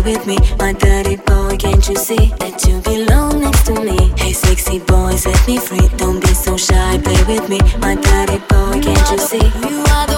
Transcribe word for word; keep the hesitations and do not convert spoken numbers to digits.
with me, my dirty boy, can't you see that you belong next to me? Hey sexy boy, set me free, don't be so shy, play with me, my dirty boy, can't you see? You are the